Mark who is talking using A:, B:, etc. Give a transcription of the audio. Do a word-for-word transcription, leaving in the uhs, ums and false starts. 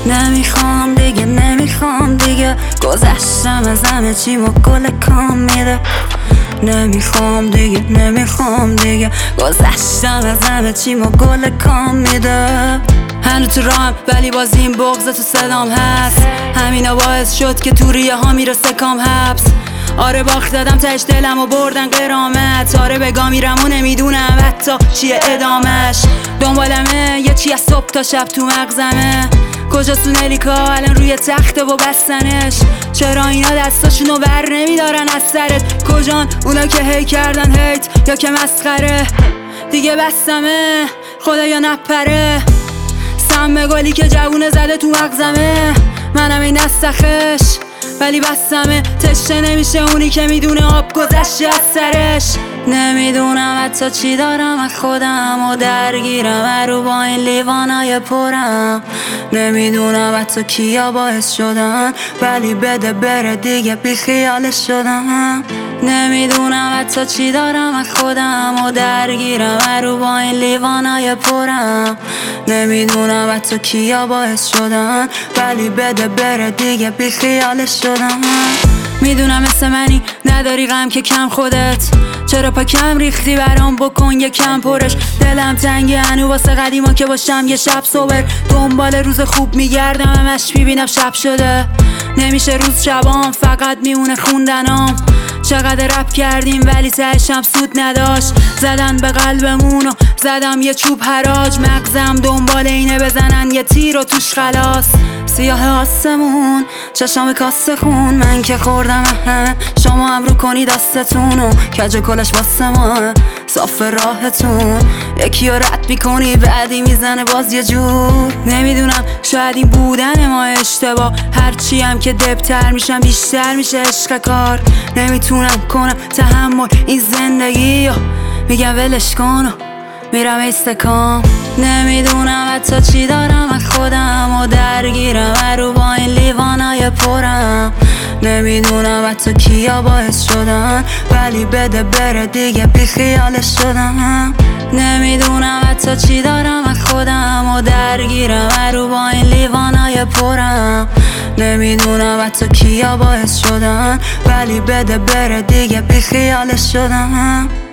A: نمیخوام دیگه نمیخوام دیگه گذشتم از همه چیم و گل کام میده. نمیخوام دیگه نمیخوام دیگه گذشتم از همه چیم و گل کام میده. هنو تو راهم ولی باز این بغض تو صدام هست. همینا باعث شد که تو ریه ها میرسه کام حبس. آره باخت دادم تش دلم و بردن قرامت. آره بگا میرم و نمیدونم حتی چیه ادامش. دنبالمه یه چی از صبح تا شب تو مغزمه. کجاست اون الیکا الان روی تخته و بستنش؟ چرا اینا دستاشونو بر نمیدارن از سرت؟ کجان اونا که هی کردن هیت یا که مسخره؟ دیگه بستمه خدایا نپره. سم گلی که جوونه زده تو مغزمه. منم این نسخش ولی بستمه. تشته نمیشه اونی که میدونه آب گذشته از سرش. نمیدونم حتی چی دارم از خودم و درگیرم رو با این لیوانای پرم. نمیدونم حتی کیا باعث شدن ولی بده بره دیگه بی خیالش شدم. نمیدونم حتی چی دارم از خودم و درگیرم رو با این لیوانای پرم. نمیدونم حتی کیا باعث شدن ولی بده بره دیگه بی خیالش شدم. میدونم مثل منی نداری غم که کم خودت. چرا پا کم ریختی برام بکن یه کم پرش. دلم تنگه هنو واسه قدیما که باشم یه شب صبر. دنبال روز خوب میگردم همش میبینم شب شده. نمیشه روز شبام فقط میمونه خوندنام. چقدر رپ کردیم ولی تهشم سود نداشت. زدن به قلبمون و زدم یه چوب حراج. مغزم دنبال اینه بزنن یه تیر و توش خلاص. سیاه آسمون چشام کاسه خون. من که خوردم همه شما هم رو کنی دستتون و کج کلش واسه ما صاف راهتون. یکی رو رد میکنی بعدی میزنه باز یه جور. نمیدونم شاید این بودن ما اشتباه. هرچی هم که دبتر میشم بیشتر میشه عشق کار. نمیتونم کنم تحمل این زندگی و میگم ولش کن و میرم استکام. نمیدونم حتی چی دارم از خودم و درگیرم رو با این لیوانای پرم. نمیدونم حتی کیا باعث شدن ولی بده بره دیگه بی خیالش شدم. نمیدونم حتی چی دارم از خودم و درگیرم رو با این لیوانای پرم. نمیدونم حتی کیا باعث شدن ولی بده بره دیگه بی خیالش شدم.